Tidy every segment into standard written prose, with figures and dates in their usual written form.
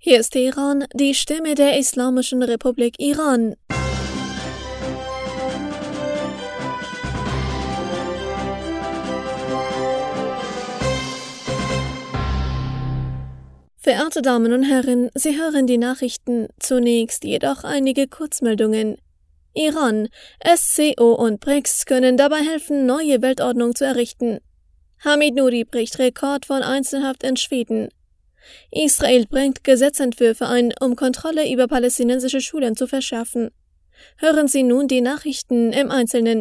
Hier ist Teheran, die Stimme der Islamischen Republik Iran. Verehrte Damen und Herren, Sie hören die Nachrichten, zunächst jedoch einige Kurzmeldungen. Iran, SCO und BRICS können dabei helfen, neue Weltordnung zu errichten. Hamid Nouri bricht Rekord von Einzelhaft in Schweden. Israel bringt Gesetzentwürfe ein, um Kontrolle über palästinensische Schulen zu verschärfen. Hören Sie nun die Nachrichten im Einzelnen.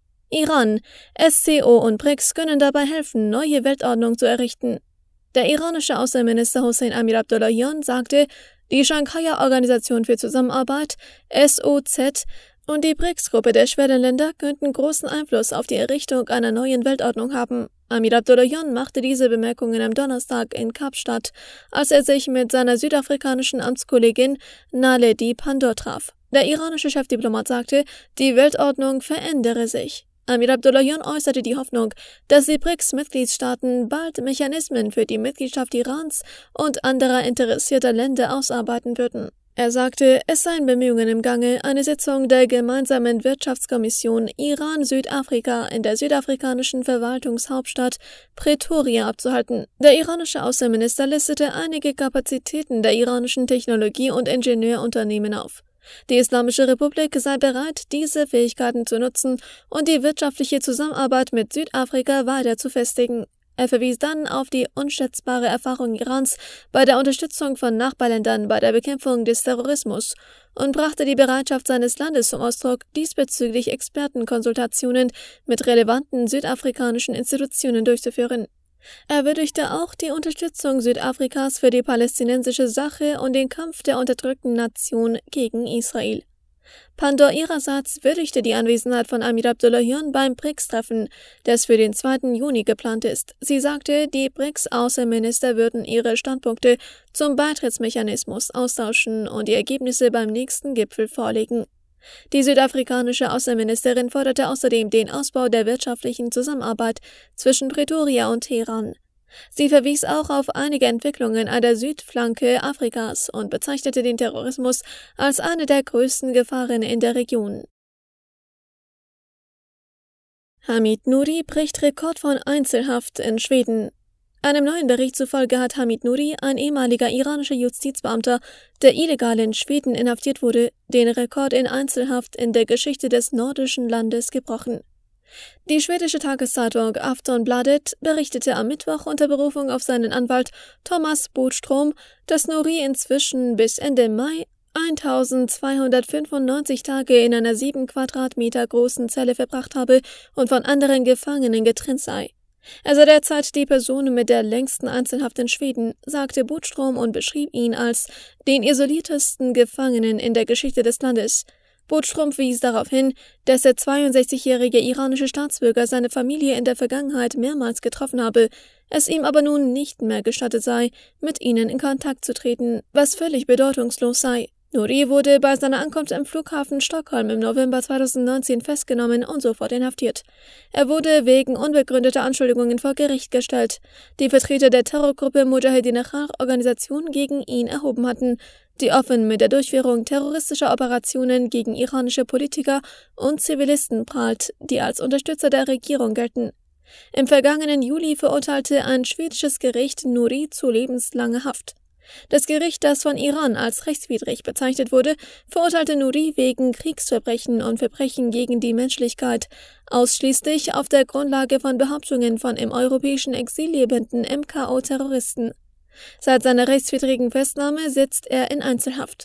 Iran, SCO und BRICS können dabei helfen, neue Weltordnung zu errichten. Der iranische Außenminister Hossein Amir-Abdollahian sagte, die Shanghaier Organisation für Zusammenarbeit, SOZ, und die BRICS-Gruppe der Schwellenländer könnten großen Einfluss auf die Errichtung einer neuen Weltordnung haben. Amir-Abdollahian machte diese Bemerkungen am Donnerstag in Kapstadt, als er sich mit seiner südafrikanischen Amtskollegin Naledi Pandor traf. Der iranische Chefdiplomat sagte, die Weltordnung verändere sich. Amir-Abdollahian äußerte die Hoffnung, dass die BRICS-Mitgliedstaaten bald Mechanismen für die Mitgliedschaft Irans und anderer interessierter Länder ausarbeiten würden. Er sagte, es seien Bemühungen im Gange, eine Sitzung der gemeinsamen Wirtschaftskommission Iran-Südafrika in der südafrikanischen Verwaltungshauptstadt Pretoria abzuhalten. Der iranische Außenminister listete einige Kapazitäten der iranischen Technologie- und Ingenieurunternehmen auf. Die Islamische Republik sei bereit, diese Fähigkeiten zu nutzen und die wirtschaftliche Zusammenarbeit mit Südafrika weiter zu festigen. Er verwies dann auf die unschätzbare Erfahrung Irans bei der Unterstützung von Nachbarländern bei der Bekämpfung des Terrorismus und brachte die Bereitschaft seines Landes zum Ausdruck, diesbezüglich Expertenkonsultationen mit relevanten südafrikanischen Institutionen durchzuführen. Er würdigte auch die Unterstützung Südafrikas für die palästinensische Sache und den Kampf der unterdrückten Nation gegen Israel. Pandor ihrerseits würdigte die Anwesenheit von Amir-Abdollahian beim BRICS-Treffen, das für den 2. Juni geplant ist. Sie sagte, die BRICS-Außenminister würden ihre Standpunkte zum Beitrittsmechanismus austauschen und die Ergebnisse beim nächsten Gipfel vorlegen. Die südafrikanische Außenministerin forderte außerdem den Ausbau der wirtschaftlichen Zusammenarbeit zwischen Pretoria und Teheran. Sie verwies auch auf einige Entwicklungen an der Südflanke Afrikas und bezeichnete den Terrorismus als eine der größten Gefahren in der Region. Hamid Nouri bricht Rekord von Einzelhaft in Schweden. Einem neuen Bericht zufolge hat Hamid Nouri, ein ehemaliger iranischer Justizbeamter, der illegal in Schweden inhaftiert wurde, den Rekord in Einzelhaft in der Geschichte des nordischen Landes gebrochen. Die schwedische Tageszeitung Aftonbladet berichtete am Mittwoch unter Berufung auf seinen Anwalt Thomas Bodström, dass Nouri inzwischen bis Ende Mai 1295 Tage in einer 7 Quadratmeter großen Zelle verbracht habe und von anderen Gefangenen getrennt sei. Er sei derzeit die Person mit der längsten Einzelhaft in Schweden, sagte Bodström und beschrieb ihn als den isoliertesten Gefangenen in der Geschichte des Landes. Bodström wies darauf hin, dass der 62-jährige iranische Staatsbürger seine Familie in der Vergangenheit mehrmals getroffen habe, es ihm aber nun nicht mehr gestattet sei, mit ihnen in Kontakt zu treten, was völlig bedeutungslos sei. Nouri wurde bei seiner Ankunft im Flughafen Stockholm im November 2019 festgenommen und sofort inhaftiert. Er wurde wegen unbegründeter Anschuldigungen vor Gericht gestellt, die Vertreter der Terrorgruppe Mujahedin Organisation gegen ihn erhoben hatten, die offen mit der Durchführung terroristischer Operationen gegen iranische Politiker und Zivilisten prahlt, die als Unterstützer der Regierung gelten. Im vergangenen Juli verurteilte ein schwedisches Gericht Nouri zu lebenslanger Haft. Das Gericht, das von Iran als rechtswidrig bezeichnet wurde, verurteilte Nouri wegen Kriegsverbrechen und Verbrechen gegen die Menschlichkeit, ausschließlich auf der Grundlage von Behauptungen von im europäischen Exil lebenden MKO-Terroristen. Seit seiner rechtswidrigen Festnahme sitzt er in Einzelhaft.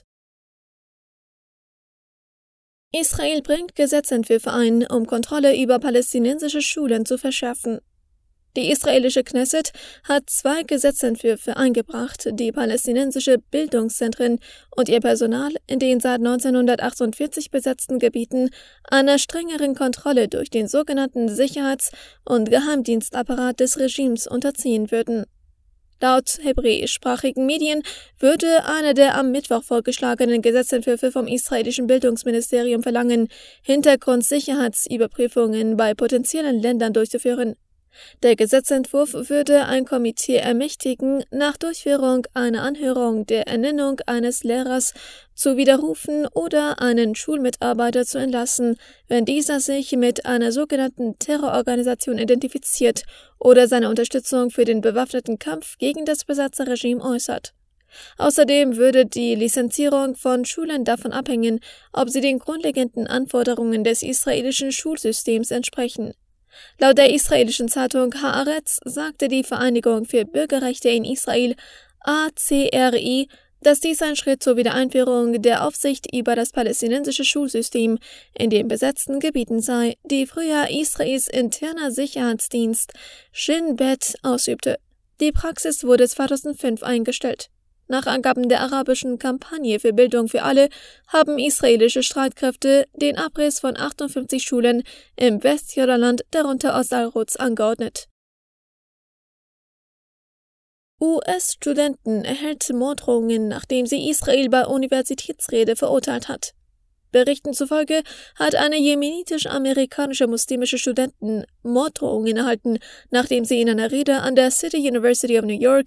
Israel bringt Gesetzentwürfe ein, um Kontrolle über palästinensische Schulen zu verschärfen. Die israelische Knesset hat 2 Gesetzentwürfe eingebracht, die palästinensische Bildungszentren und ihr Personal in den seit 1948 besetzten Gebieten einer strengeren Kontrolle durch den sogenannten Sicherheits- und Geheimdienstapparat des Regimes unterziehen würden. Laut hebräischsprachigen Medien würde einer der am Mittwoch vorgeschlagenen Gesetzentwürfe vom israelischen Bildungsministerium verlangen, Hintergrundsicherheitsüberprüfungen bei potenziellen Ländern durchzuführen. Der Gesetzentwurf würde ein Komitee ermächtigen, nach Durchführung einer Anhörung der Ernennung eines Lehrers zu widerrufen oder einen Schulmitarbeiter zu entlassen, wenn dieser sich mit einer sogenannten Terrororganisation identifiziert oder seine Unterstützung für den bewaffneten Kampf gegen das Besatzerregime äußert. Außerdem würde die Lizenzierung von Schulen davon abhängen, ob sie den grundlegenden Anforderungen des israelischen Schulsystems entsprechen. Laut der israelischen Zeitung Haaretz sagte die Vereinigung für Bürgerrechte in Israel, ACRI, dass dies ein Schritt zur Wiedereinführung der Aufsicht über das palästinensische Schulsystem in den besetzten Gebieten sei, die früher Israels interner Sicherheitsdienst Shin Bet ausübte. Die Praxis wurde 2005 eingestellt. Nach Angaben der arabischen Kampagne für Bildung für alle haben israelische Streitkräfte den Abriss von 58 Schulen im Westjordanland, darunter Ostalrutz, angeordnet. US-Studenten erhält Morddrohungen, nachdem sie Israel bei Universitätsrede verurteilt hat. Berichten zufolge hat eine jemenitisch-amerikanische muslimische Studentin Morddrohungen erhalten, nachdem sie in einer Rede an der City University of New York,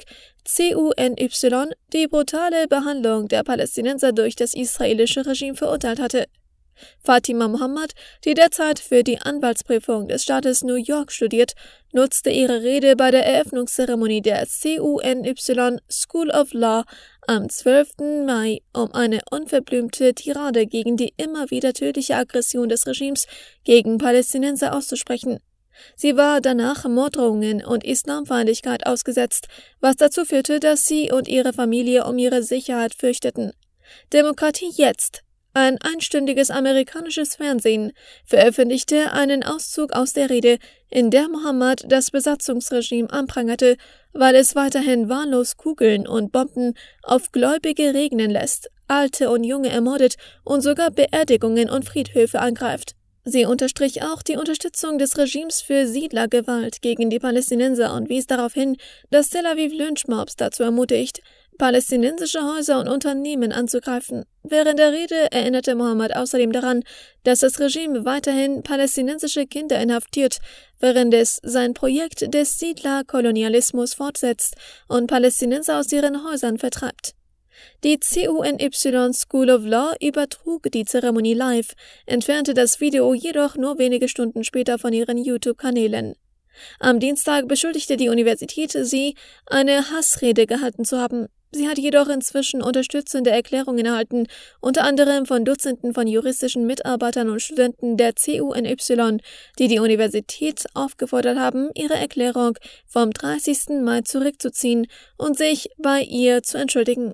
CUNY, die brutale Behandlung der Palästinenser durch das israelische Regime verurteilt hatte. Fatima Mohammed, die derzeit für die Anwaltsprüfung des Staates New York studiert, nutzte ihre Rede bei der Eröffnungszeremonie der CUNY School of Law am 12. Mai, um eine unverblümte Tirade gegen die immer wieder tödliche Aggression des Regimes gegen Palästinenser auszusprechen. Sie war danach Morddrohungen und Islamfeindlichkeit ausgesetzt, was dazu führte, dass sie und ihre Familie um ihre Sicherheit fürchteten. Demokratie jetzt! Ein einstündiges amerikanisches Fernsehen veröffentlichte einen Auszug aus der Rede, in der Mohammed das Besatzungsregime anprangerte, weil es weiterhin wahllos Kugeln und Bomben auf Gläubige regnen lässt, Alte und Junge ermordet und sogar Beerdigungen und Friedhöfe angreift. Sie unterstrich auch die Unterstützung des Regimes für Siedlergewalt gegen die Palästinenser und wies darauf hin, dass Tel Aviv Lynchmobs dazu ermutigt, palästinensische Häuser und Unternehmen anzugreifen. Während der Rede erinnerte Mohammed außerdem daran, dass das Regime weiterhin palästinensische Kinder inhaftiert, während es sein Projekt des Siedlerkolonialismus fortsetzt und Palästinenser aus ihren Häusern vertreibt. Die CUNY School of Law übertrug die Zeremonie live, entfernte das Video jedoch nur wenige Stunden später von ihren YouTube-Kanälen. Am Dienstag beschuldigte die Universität sie, eine Hassrede gehalten zu haben. Sie hat jedoch inzwischen unterstützende Erklärungen erhalten, unter anderem von Dutzenden von juristischen Mitarbeitern und Studenten der CUNY, die die Universität aufgefordert haben, ihre Erklärung vom 30. Mai zurückzuziehen und sich bei ihr zu entschuldigen.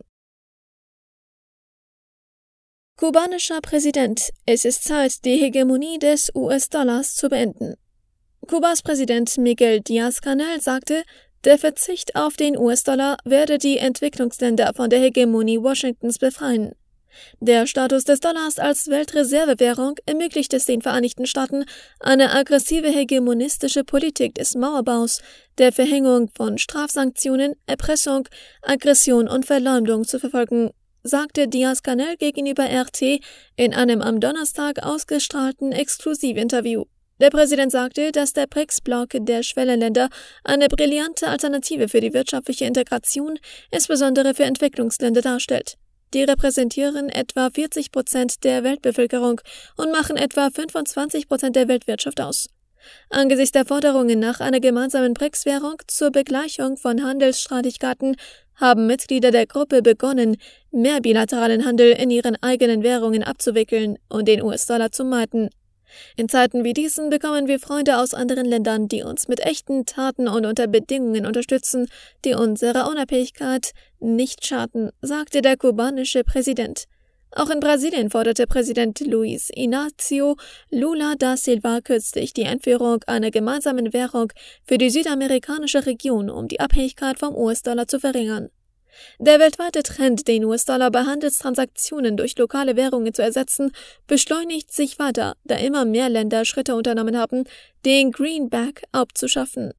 Kubanischer Präsident: Es ist Zeit, die Hegemonie des US-Dollars zu beenden. Kubas Präsident Miguel Díaz-Canel sagte, der Verzicht auf den US-Dollar werde die Entwicklungsländer von der Hegemonie Washingtons befreien. Der Status des Dollars als Weltreservewährung ermöglicht es den Vereinigten Staaten, eine aggressive hegemonistische Politik des Mauerbaus, der Verhängung von Strafsanktionen, Erpressung, Aggression und Verleumdung zu verfolgen, sagte Díaz-Canel gegenüber RT in einem am Donnerstag ausgestrahlten Exklusivinterview. Der Präsident sagte, dass der BRICS-Block der Schwellenländer eine brillante Alternative für die wirtschaftliche Integration, insbesondere für Entwicklungsländer, darstellt. Die repräsentieren etwa 40% der Weltbevölkerung und machen etwa 25% der Weltwirtschaft aus. Angesichts der Forderungen nach einer gemeinsamen BRICS-Währung zur Begleichung von Handelsstreitigkeiten haben Mitglieder der Gruppe begonnen, mehr bilateralen Handel in ihren eigenen Währungen abzuwickeln und den US-Dollar zu meiden. In Zeiten wie diesen bekommen wir Freunde aus anderen Ländern, die uns mit echten Taten und unter Bedingungen unterstützen, die unserer Unabhängigkeit nicht schaden, sagte der kubanische Präsident. Auch in Brasilien forderte Präsident Luiz Inácio Lula da Silva kürzlich die Einführung einer gemeinsamen Währung für die südamerikanische Region, um die Abhängigkeit vom US-Dollar zu verringern. Der weltweite Trend, den US-Dollar bei Handelstransaktionen durch lokale Währungen zu ersetzen, beschleunigt sich weiter, da immer mehr Länder Schritte unternommen haben, den Greenback abzuschaffen.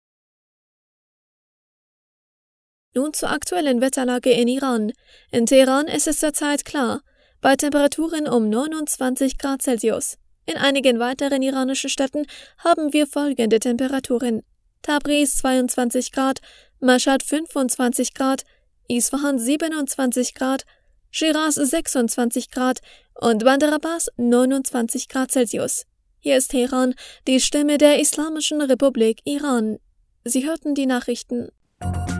Nun zur aktuellen Wetterlage in Iran. In Teheran ist es zurzeit klar, bei Temperaturen um 29 Grad Celsius. In einigen weiteren iranischen Städten haben wir folgende Temperaturen. Tabriz 22 Grad, Mashhad 25 Grad, Isfahan 27 Grad, Schiraz 26 Grad und Bandar Abbas 29 Grad Celsius. Hier ist Teheran, die Stimme der Islamischen Republik Iran. Sie hörten die Nachrichten.